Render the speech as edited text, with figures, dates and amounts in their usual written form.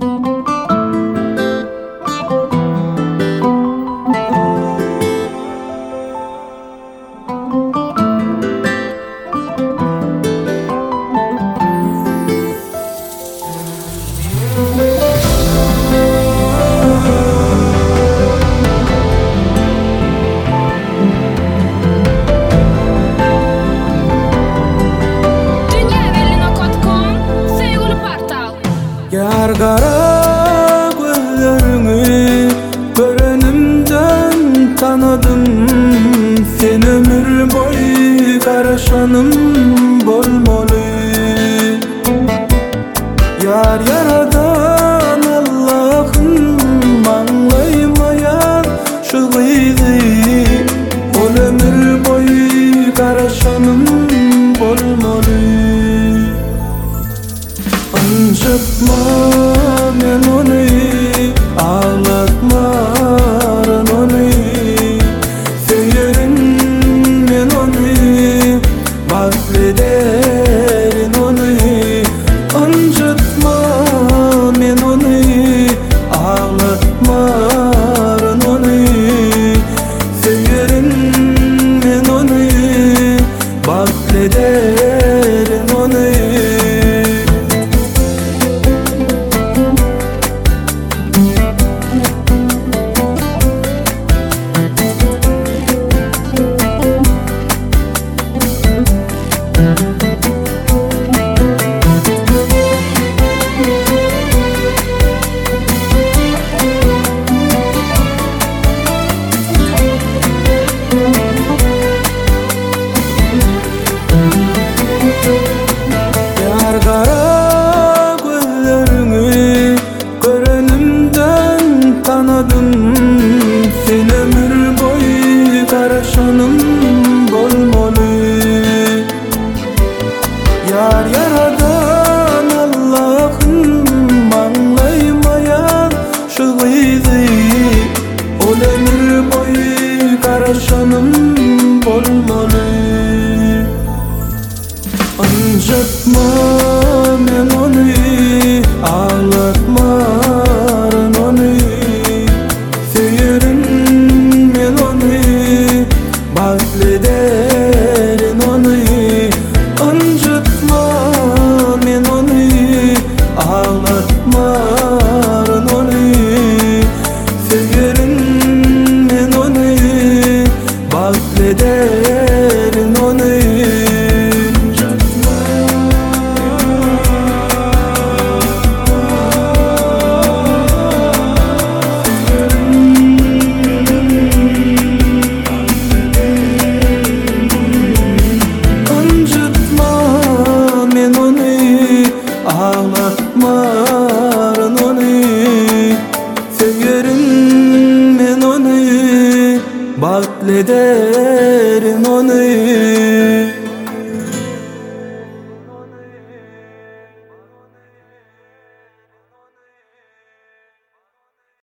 Yar kara gözlerini görenimden tanıdım. Sen ömür boyu karşanım bolmalı. Yar yaradan Allah'ım anlaymayan şu kıydı. Ol ömür boyu karşanım bolmalı. Anjatma men onu, ağlatmaran onu. Söylerin men onu, baklederin onu. Anjatma men onu, ağlatmaran onu. Söylerin men onu, baklederin onu. Yar kara gözlerini görenimden tanıdım. Sen ömür boyu karşanım bolmalı. Yar yaradan Allah'ım anlaymayan şu kıydı. Ol ömür boyu karşanım bolmalı. Anjatma men onu, ağlatmaran onu. Söylerin men onu, baklederin onu. Anjatma men onu, ağlatmaran onu. Söylerin men onu, baklederin onu. Ağlatmaran onu. Söylerin men onu, baklederin onu.